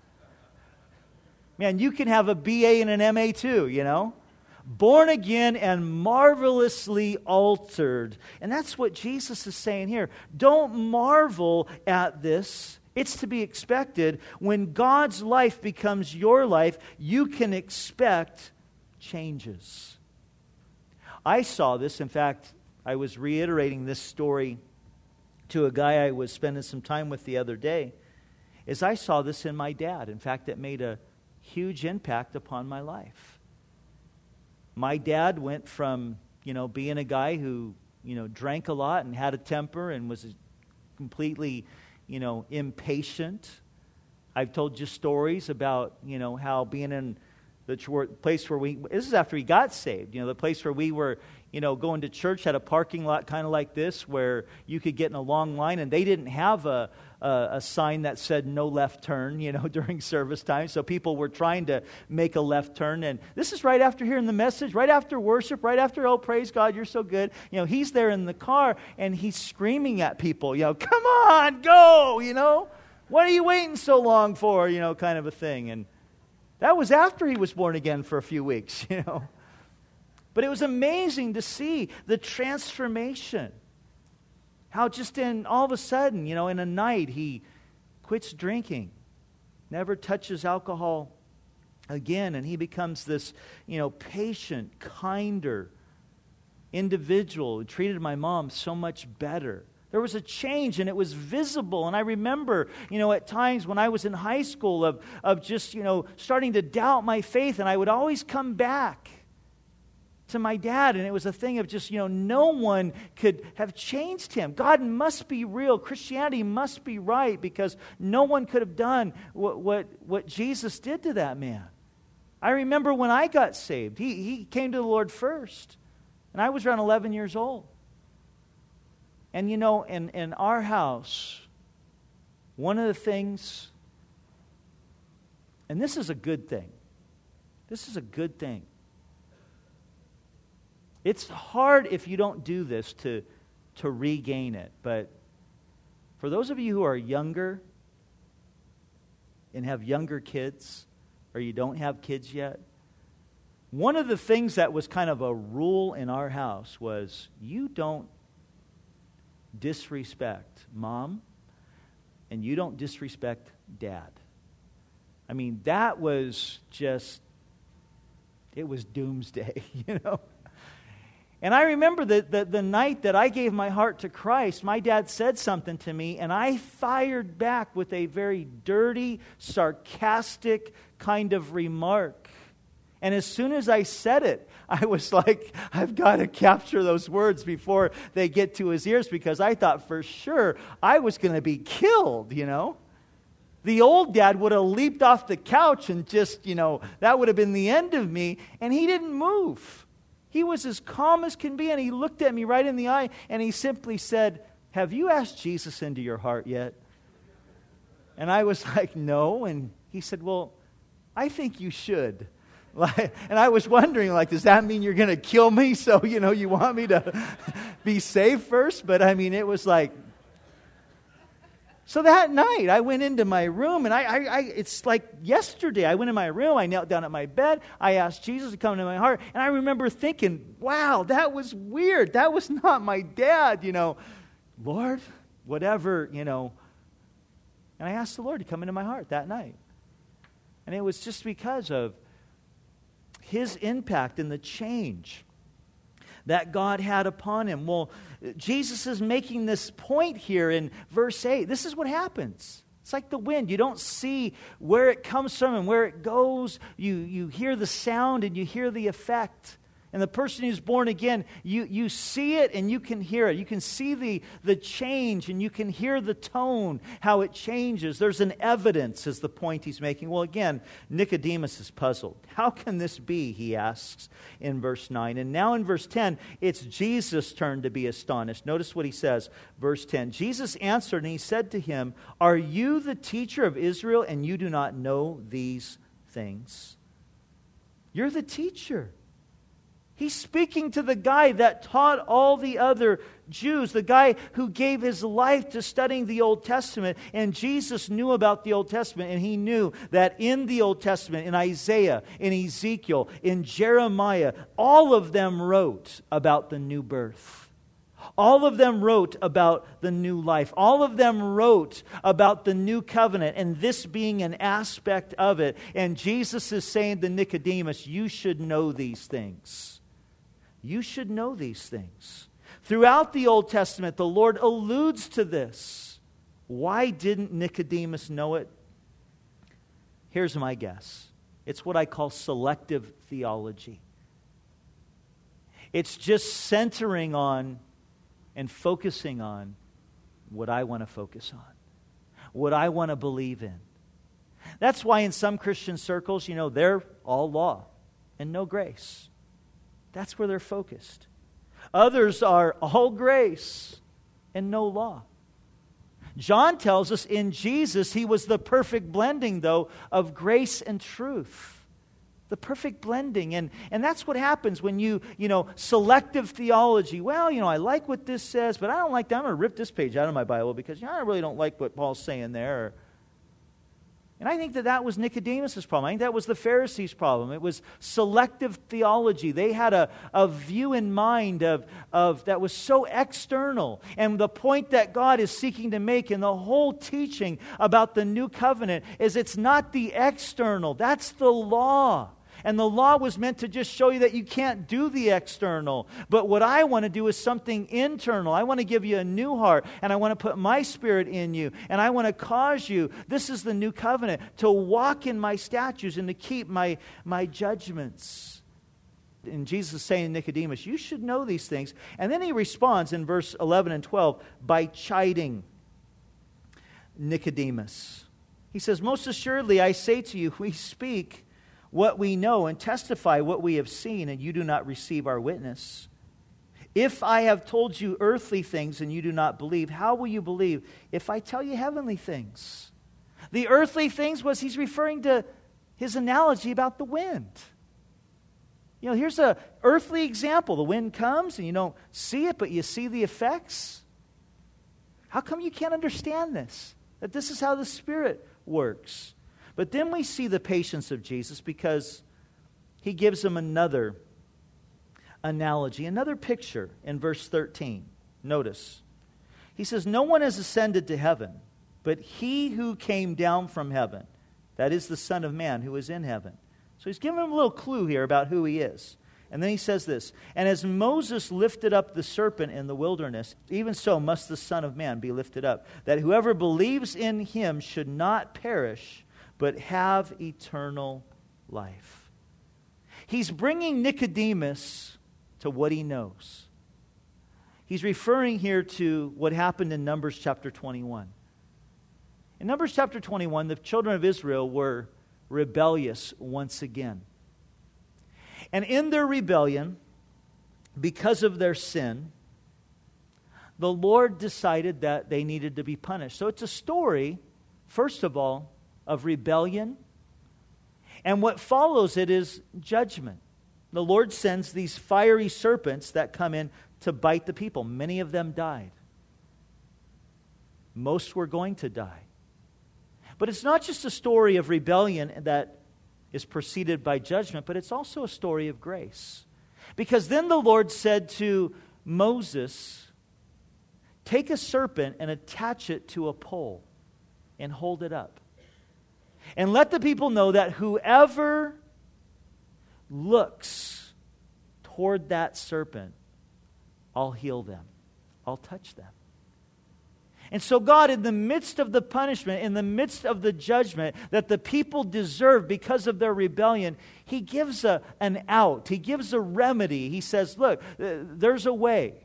Man, you can have a B A and an M A too, you know. Born again and marvelously altered. And that's what Jesus is saying here. Don't marvel at this. It's to be expected. When God's life becomes your life, you can expect changes. I saw this. In fact, I was reiterating this story to a guy I was spending some time with the other day, as I saw this in my dad. In fact, it made a huge impact upon my life. My dad went from, you know, being a guy who, you know, drank a lot and had a temper and was completely, you know, impatient. I've told you stories about, you know, how being in the place where we, this is after he got saved, you know, the place where we were, you know, going to church had a parking lot kind of like this where you could get in a long line, and they didn't have a, a, a sign that said no left turn, you know, during service time. So people were trying to make a left turn. And this is right after hearing the message, right after worship, right after, oh, praise God, you're so good. You know, he's there in the car and he's screaming at people, you know, come on, go, you know, what are you waiting so long for, you know, kind of a thing. And that was after he was born again for a few weeks, you know. But it was amazing to see the transformation. How just in, all of a sudden, you know, in a night, he quits drinking, never touches alcohol again, and he becomes this, you know, patient, kinder individual who treated my mom so much better. There was a change, and it was visible. And I remember, you know, at times when I was in high school of, of just, you know, starting to doubt my faith, and I would always come back to my dad, and it was a thing of just, you know, no one could have changed him. God must be real. Christianity must be right, because no one could have done what, what, what Jesus did to that man. I remember when I got saved, he, he came to the Lord first, and I was around eleven years old. And you know, in, in our house, one of the things, and this is a good thing, this is a good thing. It's hard if you don't do this to, to regain it. But for those of you who are younger and have younger kids, or you don't have kids yet, one of the things that was kind of a rule in our house was you don't disrespect mom, and you don't disrespect dad. I mean, that was just, it was doomsday, you know. And I remember that the, the night that I gave my heart to Christ, my dad said something to me, and I fired back with a very dirty, sarcastic kind of remark. And as soon as I said it, I was like, I've got to capture those words before they get to his ears, because I thought for sure I was going to be killed, you know. The old dad would have leaped off the couch and just, you know, that would have been the end of me, and he didn't move. He was as calm as can be, and he looked at me right in the eye, and he simply said, have you asked Jesus into your heart yet? And I was like, no. And he said, well, I think you should. And I was wondering, like, does that mean you're going to kill me? So, you know, you want me to be saved first? But, I mean, it was like... So that night, I went into my room, and I, I, I, it's like yesterday. I went in my room, I knelt down at my bed, I asked Jesus to come into my heart, and I remember thinking, wow, that was weird. That was not my dad, you know. Lord, whatever, you know. And I asked the Lord to come into my heart that night. And it was just because of His impact and the change that God had upon him. Well, Jesus is making this point here in verse eight. This is what happens. It's like the wind. You don't see where it comes from and where it goes. You, you hear the sound and you hear the effect. And the person who's born again, you, you see it and you can hear it. You can see the, the change and you can hear the tone, how it changes. There's an evidence, is the point he's making. Well, again, Nicodemus is puzzled. How can this be, he asks in verse nine. And now in verse ten, it's Jesus' turn to be astonished. Notice what he says, verse ten. Jesus answered and he said to him, are you the teacher of Israel and you do not know these things? You're the teacher. He's speaking to the guy that taught all the other Jews, the guy who gave his life to studying the Old Testament. And Jesus knew about the Old Testament, and he knew that in the Old Testament, in Isaiah, in Ezekiel, in Jeremiah, all of them wrote about the new birth. All of them wrote about the new life. All of them wrote about the new covenant, and this being an aspect of it. And Jesus is saying to Nicodemus, you should know these things. You should know these things. Throughout the Old Testament, the Lord alludes to this. Why didn't Nicodemus know it? Here's my guess. It's what I call selective theology. It's just centering on and focusing on what I want to focus on, what I want to believe in. That's why in some Christian circles, you know, they're all law and no grace. That's where they're focused. Others are all grace and no law. John tells us in Jesus, he was the perfect blending, though, of grace and truth. The perfect blending. And, and that's what happens when you, you know, selective theology. Well, you know, I like what this says, but I don't like that. I'm going to rip this page out of my Bible because, you know, I really don't like what Paul's saying there. And I think that that was Nicodemus' problem. I think that was the Pharisees' problem. It was selective theology. They had a, a view in mind of, of that was so external. And the point that God is seeking to make in the whole teaching about the new covenant is it's not the external. That's the law. And the law was meant to just show you that you can't do the external. But what I want to do is something internal. I want to give you a new heart, and I want to put my Spirit in you, and I want to cause you, this is the new covenant, to walk in my statutes and to keep my, my judgments. And Jesus is saying to Nicodemus, you should know these things. And then he responds in verse eleven and twelve by chiding Nicodemus. He says, most assuredly I say to you, we speak what we know and testify what we have seen, and you do not receive our witness. If I have told you earthly things and you do not believe, how will you believe if I tell you heavenly things? The earthly things was, he's referring to his analogy about the wind. You know, here's an earthly example. The wind comes and you don't see it, but you see the effects. How come you can't understand this? That this is how the Spirit works. But then we see the patience of Jesus because he gives them another analogy, another picture in verse thirteen. Notice. He says, no one has ascended to heaven, but he who came down from heaven, That is the Son of Man who is in heaven. So he's giving him a little clue here about who he is. And then he says this, and as Moses lifted up the serpent in the wilderness, even so must the Son of Man be lifted up, that whoever believes in him should not perish, but have eternal life. He's bringing Nicodemus to what he knows. He's referring here to what happened in Numbers chapter twenty-one. In Numbers chapter twenty-one, the children of Israel were rebellious once again. And in their rebellion, because of their sin, the Lord decided that they needed to be punished. So it's a story, first of all, of rebellion. And what follows it is judgment. The Lord sends these fiery serpents that come in to bite the people. Many of them died. Most were going to die. But it's not just a story of rebellion that is preceded by judgment, but it's also a story of grace. Because then the Lord said to Moses, take a serpent and attach it to a pole and hold it up. And let the people know that whoever looks toward that serpent, I'll heal them. I'll touch them. And so God, in the midst of the punishment, in the midst of the judgment that the people deserve because of their rebellion, He gives a, an out. He gives a remedy. He says, look, there's a way.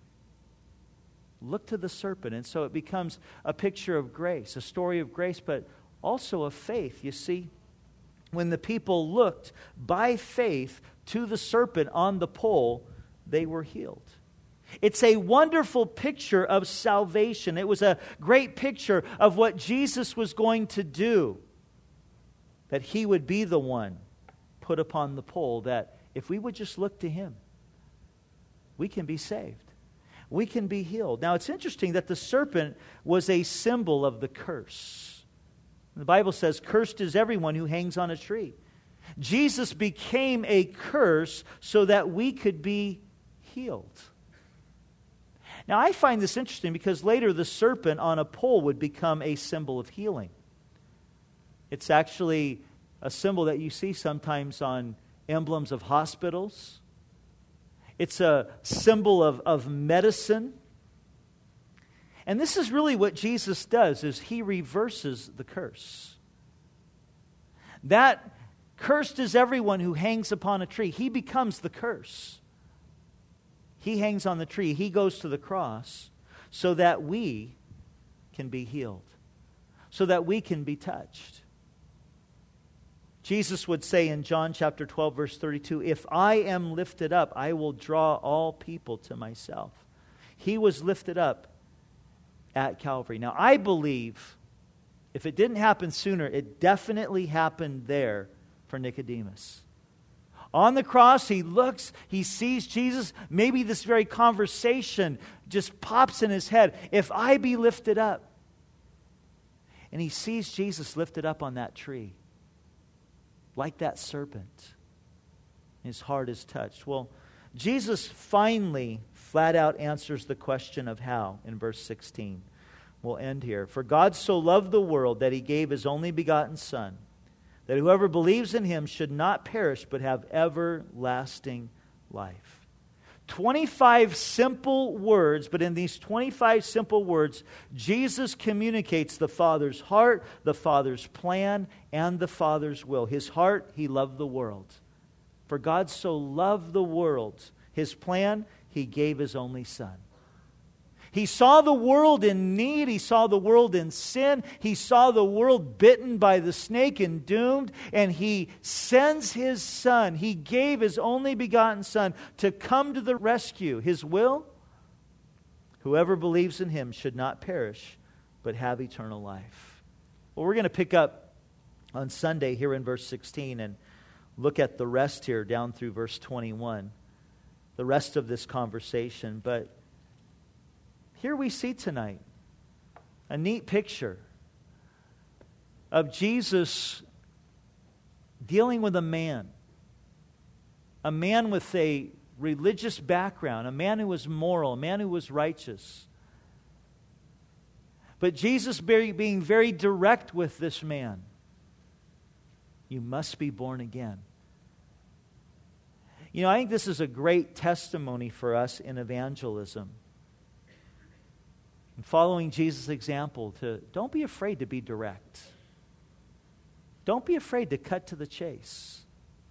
Look to the serpent. And so it becomes a picture of grace, a story of grace, but also of faith. You see, when the people looked by faith to the serpent on the pole, they were healed. It's a wonderful picture of salvation. It was a great picture of what Jesus was going to do. That He would be the one put upon the pole, that if we would just look to Him, we can be saved. We can be healed. Now it's interesting that the serpent was a symbol of the curse. The Bible says, cursed is everyone who hangs on a tree. Jesus became a curse so that we could be healed. Now, I find this interesting because later the serpent on a pole would become a symbol of healing. It's actually a symbol that you see sometimes on emblems of hospitals. It's a symbol of, of medicine. And this is really what Jesus does, is He reverses the curse. That cursed is everyone who hangs upon a tree. He becomes the curse. He hangs on the tree. He goes to the cross so that we can be healed, so that we can be touched. Jesus would say in John chapter twelve, verse thirty-two, if I am lifted up, I will draw all people to myself. He was lifted up at Calvary. Now, I believe if it didn't happen sooner, it definitely happened there for Nicodemus. On the cross, he looks, he sees Jesus. Maybe this very conversation just pops in his head. If I be lifted up. And he sees Jesus lifted up on that tree, like that serpent. His heart is touched. Well, Jesus finally flat out answers the question of how in verse sixteen. We'll end here. For God so loved the world that He gave His only begotten Son, that whoever believes in Him should not perish but have everlasting life. twenty-five simple words, but in these twenty-five simple words, Jesus communicates the Father's heart, the Father's plan, and the Father's will. His heart, He loved the world. For God so loved the world. His plan, He gave His only Son. He saw the world in need. He saw the world in sin. He saw the world bitten by the snake and doomed. And He sends His Son. He gave His only begotten Son to come to the rescue. His will? Whoever believes in Him should not perish, but have eternal life. Well, we're going to pick up on Sunday here in verse sixteen and look at the rest here down through verse twenty-one. The rest of this conversation. But here we see tonight a neat picture of Jesus dealing with a man. A man with a religious background, a man who was moral, a man who was righteous. But Jesus being very direct with this man. You must be born again. You know, I think this is a great testimony for us in evangelism. And following Jesus' example, to don't be afraid to be direct. Don't be afraid to cut to the chase.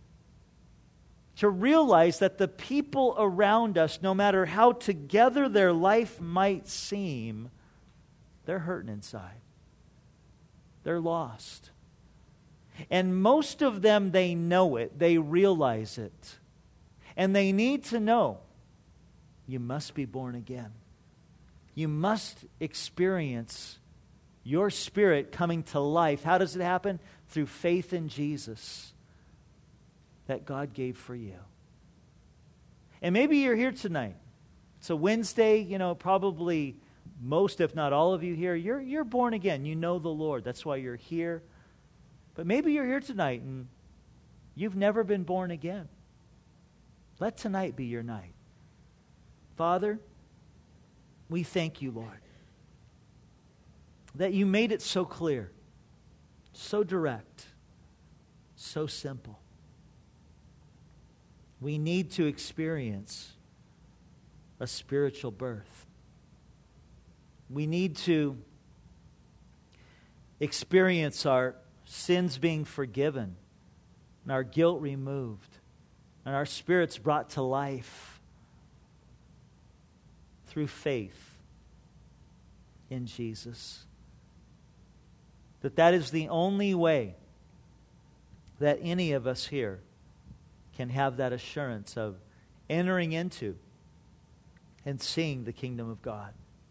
To realize that the people around us, no matter how together their life might seem, they're hurting inside. They're lost. And most of them, they know it. They realize it. And they need to know, you must be born again. You must experience your spirit coming to life. How does it happen? Through faith in Jesus that God gave for you. And maybe you're here tonight. It's a Wednesday, you know, probably most, if not all of you here, you're, you're born again. You know the Lord. That's why you're here. But maybe you're here tonight and you've never been born again. Let tonight be your night. Father, we thank you, Lord, that you made it so clear, so direct, so simple. We need to experience a spiritual birth. We need to experience our sins being forgiven and our guilt removed and our spirits brought to life through faith in Jesus. That that is the only way that any of us here can have that assurance of entering into and seeing the kingdom of God.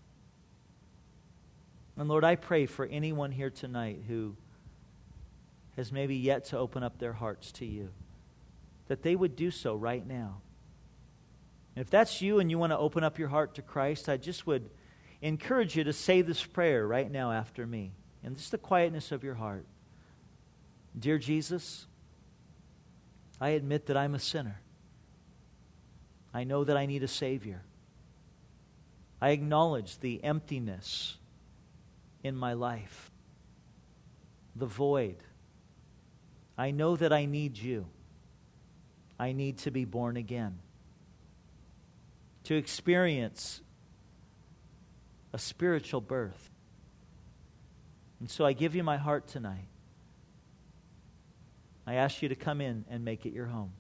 And Lord, I pray for anyone here tonight who has maybe yet to open up their hearts to you, that they would do so right now. And if that's you and you want to open up your heart to Christ, I just would encourage you to say this prayer right now after me, in just the quietness of your heart. Dear Jesus, I admit that I'm a sinner. I know that I need a Savior. I acknowledge the emptiness in my life, the void. I know that I need you. I need to be born again, to experience a spiritual birth. And so I give you my heart tonight. I ask you to come in and make it your home.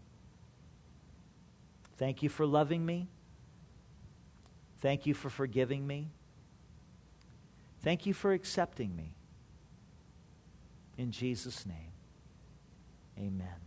Thank you for loving me. Thank you for forgiving me. Thank you for accepting me. In Jesus' name, amen.